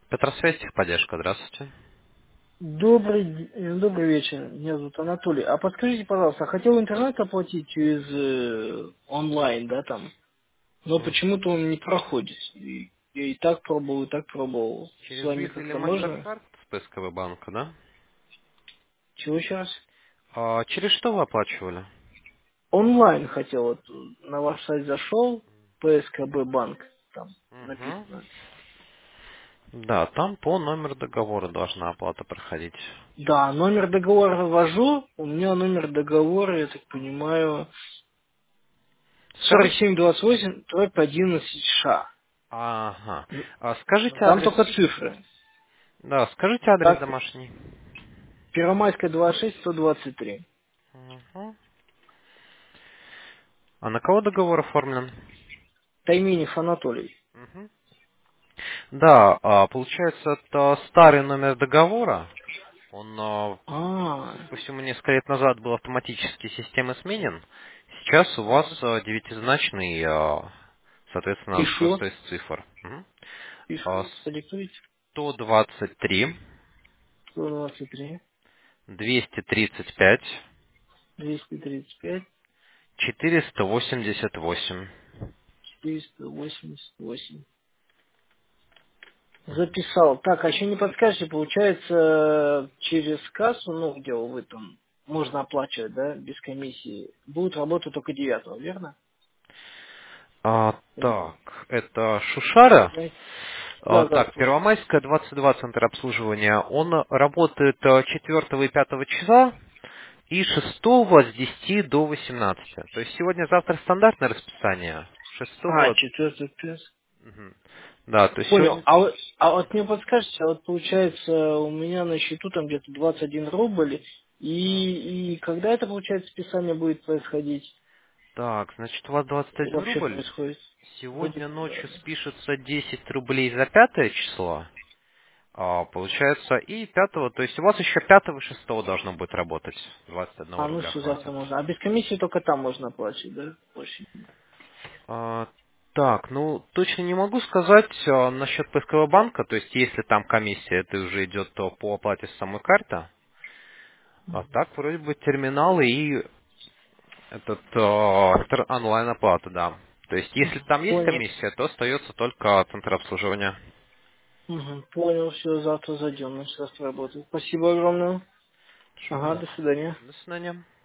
Петросвязь, техподдержка, здравствуйте. Добрый вечер, меня зовут Анатолий. А подскажите, пожалуйста, хотел интернет оплатить через онлайн, да, там, но М. почему-то он не проходит. Я и так пробовал, и так пробовал. С Через вами Visa или как-то можно? MasterCard с ПСКВ банка, да? Чего сейчас? А через что вы оплачивали? Онлайн хотел, вот на ваш сайт зашел, ПСКБ банк, там Угу. написано. Да, там по номеру договора должна оплата проходить. Да, номер договора ввожу, у меня номер договора, я так понимаю, Скажите... 4728-11 Ага. Скажите Там адрес... только цифры. Да, скажите адрес Так, домашний. Первомайская 26-123. Угу. А на кого договор оформлен? Тайменев Анатолий. Мгм. Да, получается, это старый номер договора. Он, А, судя по всему, несколько лет назад был автоматически системой сменен. Сейчас у вас девятизначный, соответственно, пишу. шестой из цифр. Мгм. А, Пишу. Продиктуйте. 123, 123, 235, 235, 488. 488. Записал. Так, а еще не подскажете, получается, через кассу, ну, где вы там, можно оплачивать, да, без комиссии, будет работать только 9, верно? Так, это Шушара. Знаете? Да, да, Так, слушаю. Первомайская, 22, центр обслуживания. Он работает 4 и 5 числа и 6 с 10 до 18. То есть сегодня-завтра стандартное расписание. А, 6. 4, 5. Мгм. Да, то есть Понял. сегодня... А вот мне подскажете, а вот получается у меня на счету там где-то 21 рубль, и когда это, получается, списание будет происходить? Так, значит, у вас 21 Вообще рубль. происходит? Вроде Сегодня бы, да. ночью спишется 10 рублей за 5 число. Получается, и 5, то есть у вас еще 5 и 6 должно будет работать. 21 А, ну рубля все, завтра хватит. можно. А без комиссии только там можно оплачивать, да? Больше. А, так, ну, точно не могу сказать насчет ПСКВ банка, то есть если там комиссия, это уже идет то по оплате с самой карты. А так, вроде бы терминалы и этот онлайн-оплата, да. То есть если там есть Понял. комиссия, то остается только центр обслуживания. Понял, все, завтра зайдем, начать работать. Спасибо огромное. Хорошо, Ага, до свидания. до свидания.